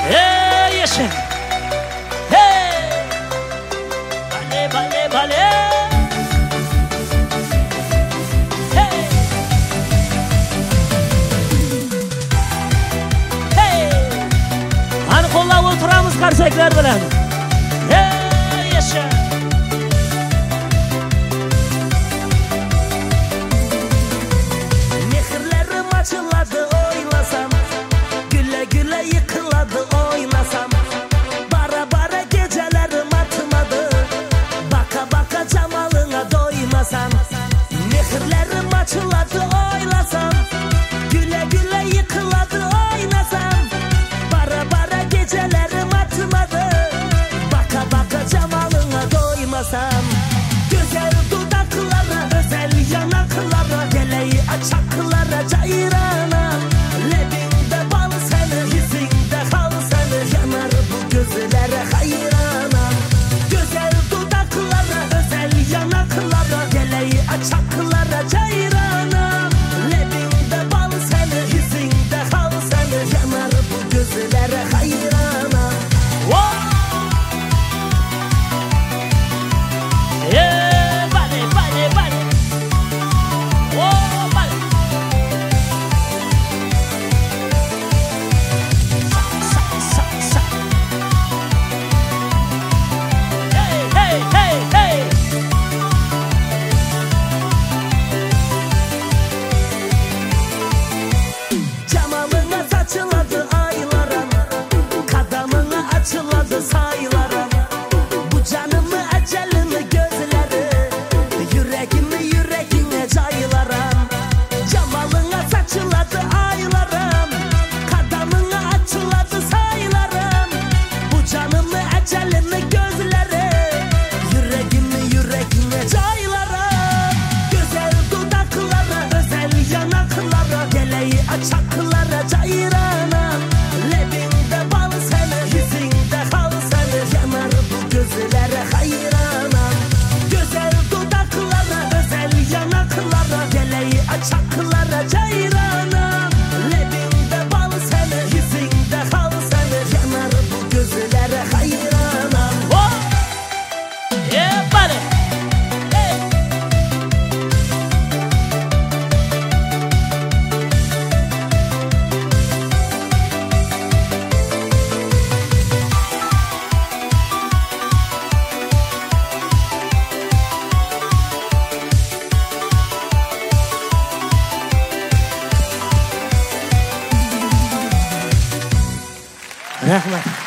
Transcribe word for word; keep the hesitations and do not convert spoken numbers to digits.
Hey yaşa. Hey. Bale bale bale. Hey. Hey. Hani kollab oturamiz qarsaklar bilan. Hey yaşa. Mehrlerim açıldı oylasam, güle güle yıkıladı oynasam. Bara bara gecelerim atmadı, baka baka camalına doymasam. Mehrlerim açıldı oylasam, güle güle yıkıladı oynasam. Bara bara gecelerim atmadı, baka baka camalına doymasam. Güzel dudaklara, özel yanaklara, geleği açaklara, cayrana. Lebinde bal seni, yüzünde hal seni, yanar bu gözlere hayrana. Güzel dudaklara, özel yanaklara, geleği açaklara, cayrana. Lebinde bal seni, yüzünde hal seni, yanar bu gözlere hayrana. Wow! Yeah, bale, bale, bale. Oh, bale. Sa, sa, sa. Hey, hey, hey, hey. Camalına saçıladı aylara, kadamına açıladı sayılara. Bu canımı ecelimi gözleri, yüreğimi yüreğine caylaram. Camalına saçıladı aylarım, kadamına açıladı sayılarım. Bu canımı ecelimi gözleri, yüreğimi yüreğine caylaram. Güzel dudaklara, özel yanaklara, geleği açaklara, cayrana. Lebinde bal seni, yüzünde hal seni, yanar bu gözlere hayrana. Güzel dudaklara, özel yanaklara, geleği açaklara, cayrana. Lebinde bal seni, yüzünde hal seni, yanar bu gözlere hayrana. Oh! Yeah, buddy! Hey! Rahmat.